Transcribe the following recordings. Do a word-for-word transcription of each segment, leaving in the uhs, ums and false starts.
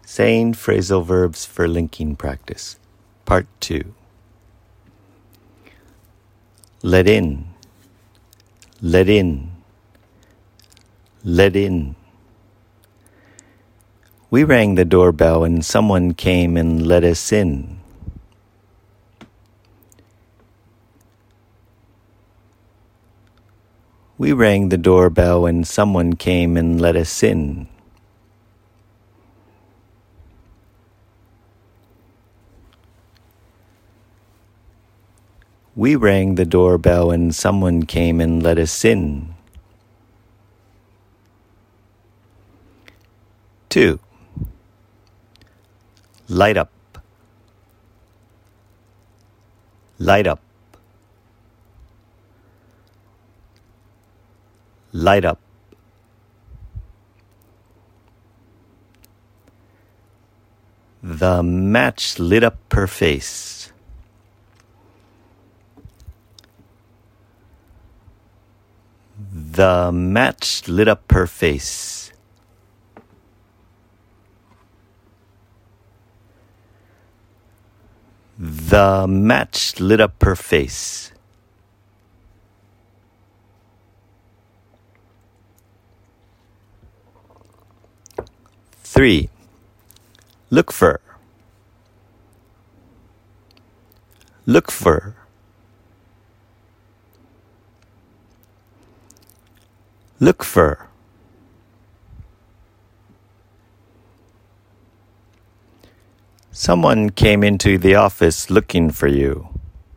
Saying phrasal verbs for linking practice. Part two. Let in, let in, let in. We rang the doorbell and someone came and let us in. We rang the doorbell and someone came and let us in. We rang the doorbell and someone came and let us in. Two. Light up, light up, light up. The match lit up her face. The match lit up her face. The match lit up her face. Three. Look for. Look for. Look for. Someone came into the office looking for you.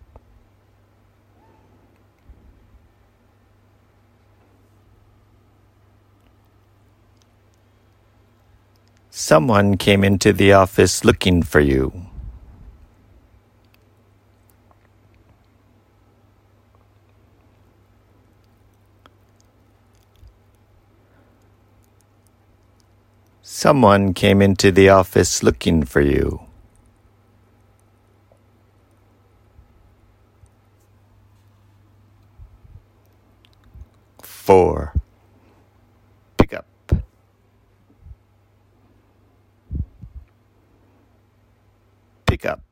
Someone came into the office looking for you. Someone came into the office looking for you. Four. Pick up. Pick up.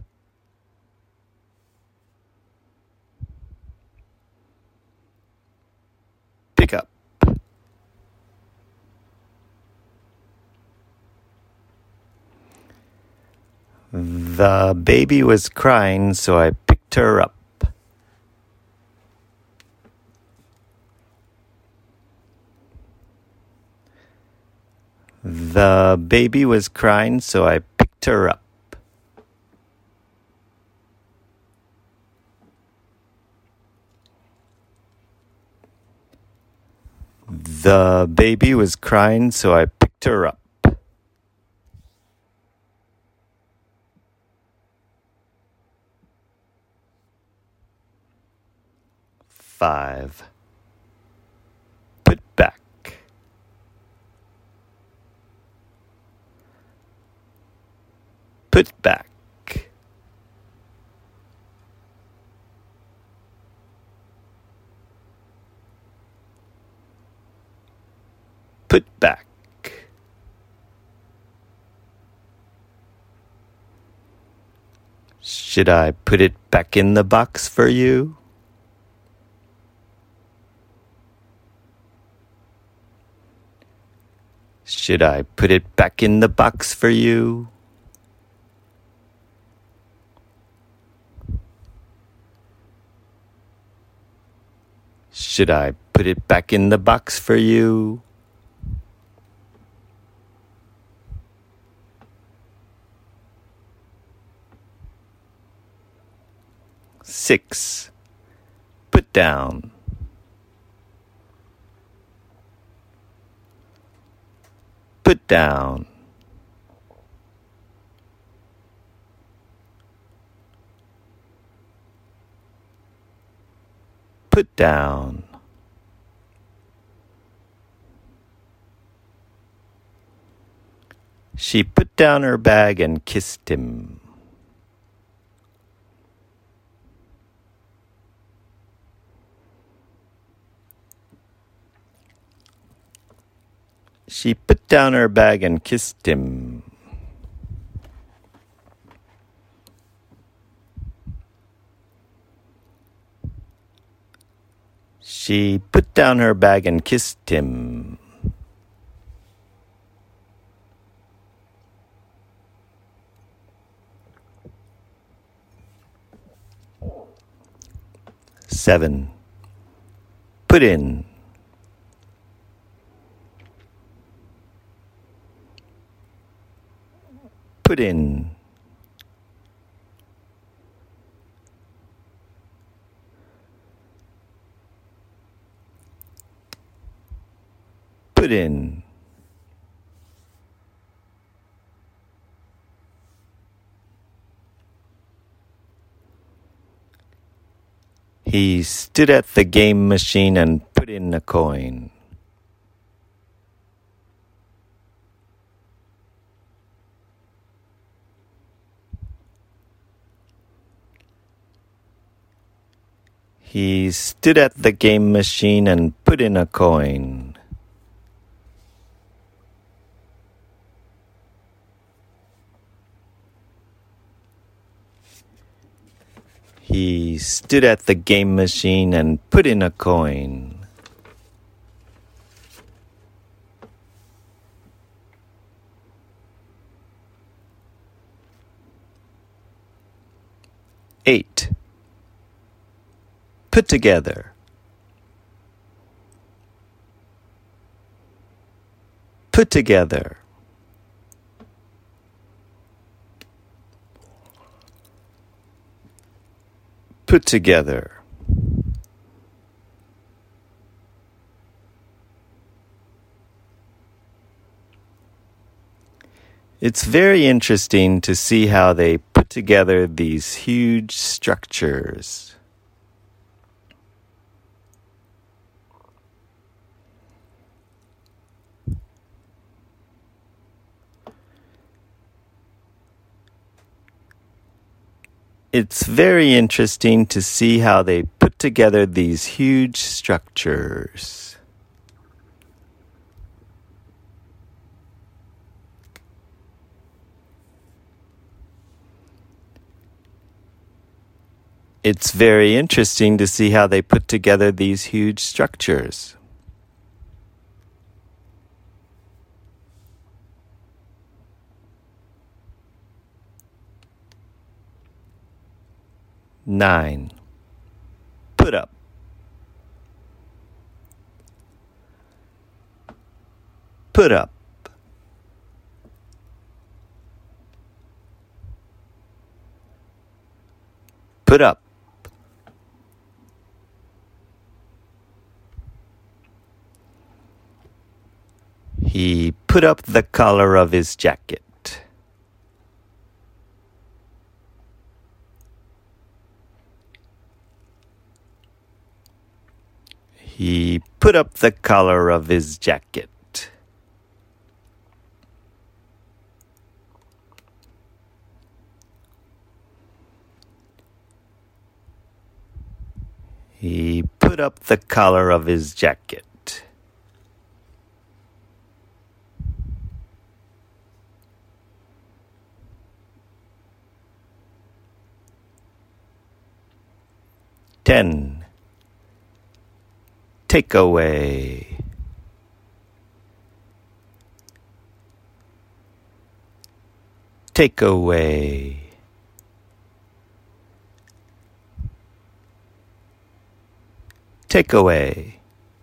Pick up. The baby was crying, so I picked her up. The baby was crying, so I picked her up. The baby was crying, so I picked her up. Five. Put back. Put back. Put back. Should I put it back in the box for you? Should I put it back in the box for you? Should I put it back in the box for you? Six. Put down. Put down. Put down. She put down her bag and kissed him. She put down her bag and kissed him. She put down her bag and kissed him. Seven. Put in. Put in. Put in. He stood at the game machine and put in a coin. He stood at the game machine and put in a coin. He stood at the game machine and put in a coin. Eight. Put together. Put together. Put together. It's very interesting to see how they put together these huge structures. It's very interesting to see how they put together these huge structures. It's very interesting to see how they put together these huge structures. Nine. Put up. Put up. Put up. He put up the collar of his jacket. He put up the collar of his jacket. He put up the collar of his jacket. Ten. Take away. Take away. Take away.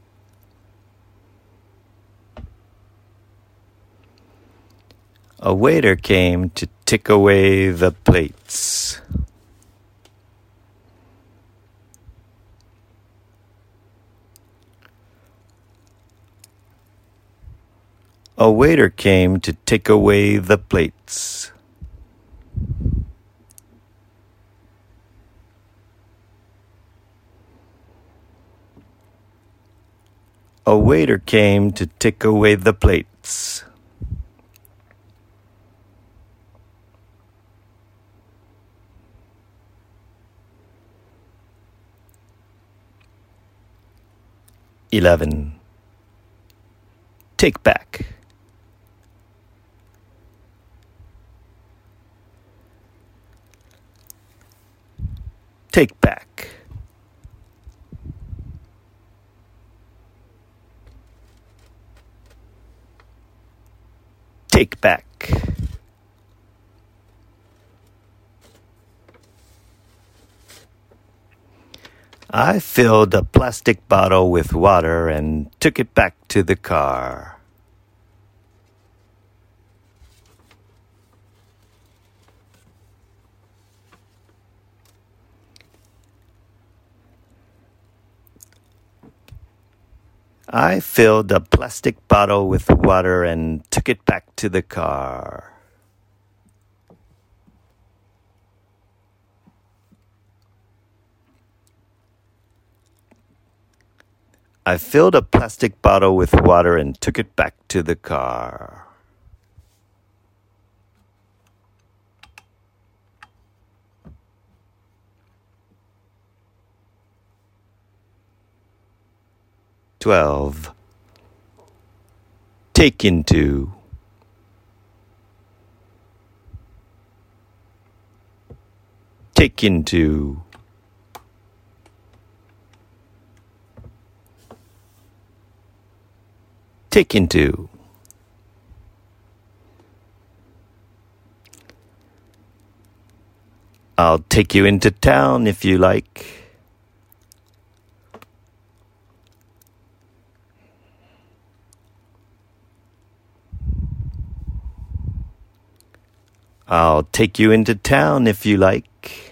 A waiter came to take away the plates. A waiter came to take away the plates. A waiter came to take away the plates. Eleven. Take back. Take back. Take back. I filled a plastic bottle with water and took it back to the car. I filled a plastic bottle with water and took it back to the car. I filled a plastic bottle with water and took it back to the car. Twelve. Take into. Take into. Take into. I'll take you into town if you like. I'll take you into town if you like.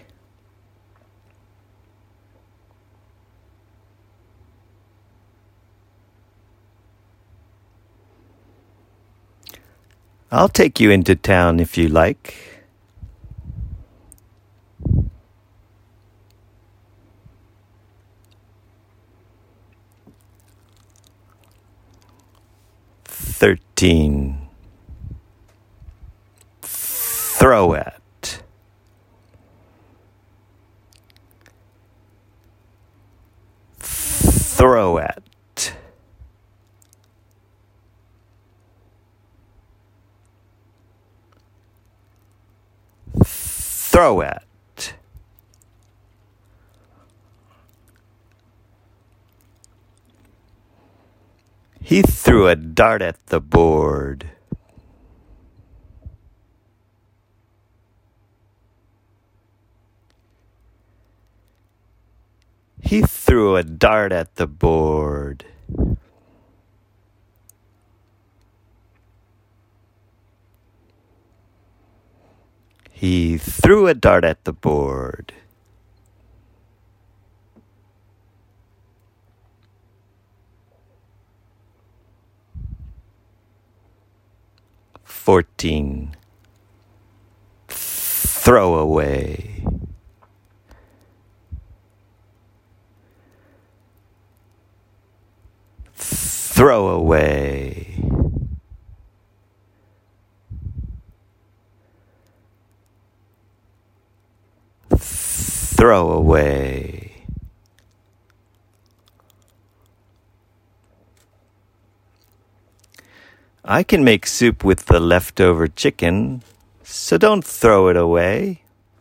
I'll take you into town if you like. Thirteen. Throw at. Throw at. Throw at. He threw a dart at the board. He threw a dart at the board. He threw a dart at the board. Fourteen. Throw away. Throw away. Throw away. I can make soup with the leftover chicken, so don't throw it away.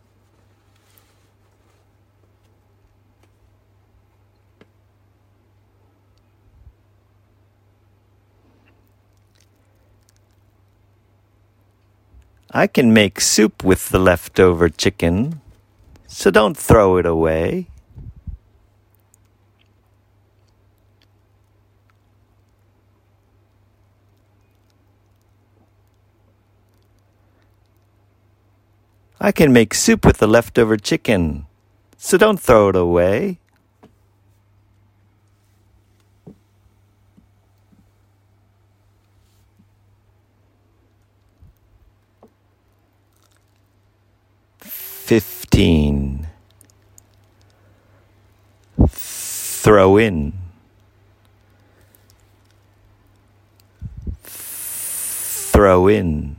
I can make soup with the leftover chicken, so don't throw it away. I can make soup with the leftover chicken, so don't throw it away. Fifteen. Throw in. Throw in.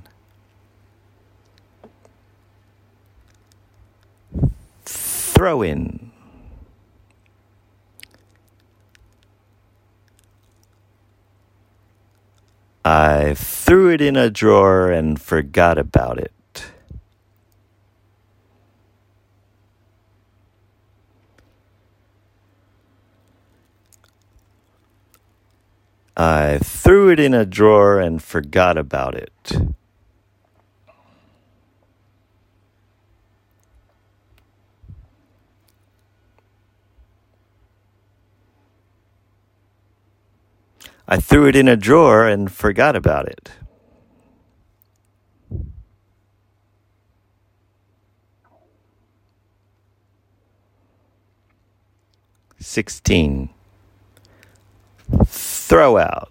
Throw in. I threw it in a drawer and forgot about it. I threw it in a drawer and forgot about it. I threw it in a drawer and forgot about it. Sixteen. Throw out.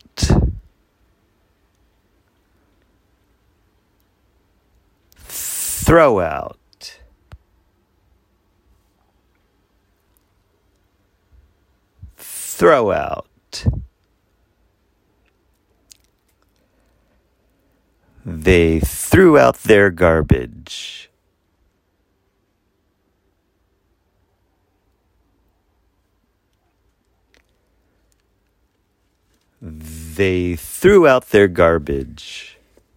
Throw out. Throw out. They threw out their garbage. They threw out their garbage.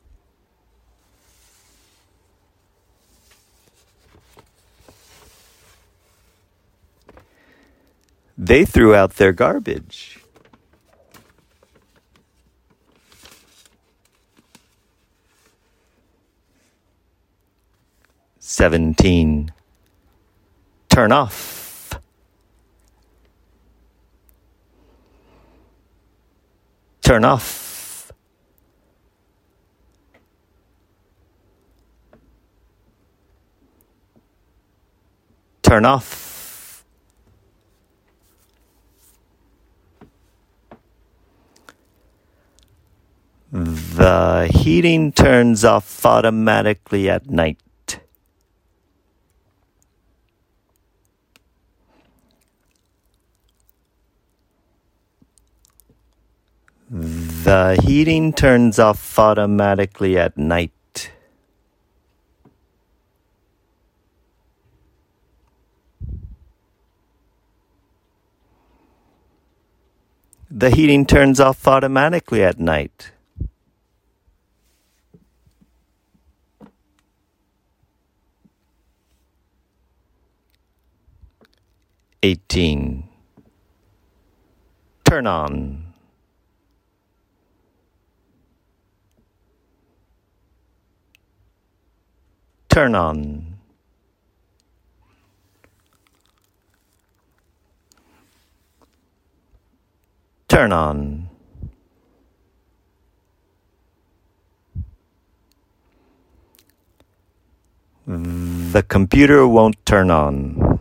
They threw out their garbage. Seventeen. Turn off. Turn off. Turn off. The heating turns off automatically at night. The heating turns off automatically at night. The heating turns off automatically at night. Eighteen. Turn on. Turn on. Turn on. The computer won't turn on.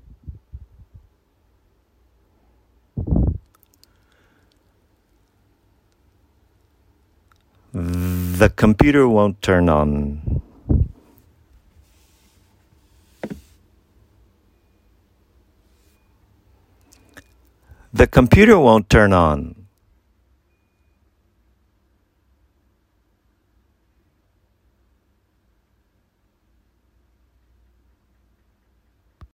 The computer won't turn on. The computer won't turn on.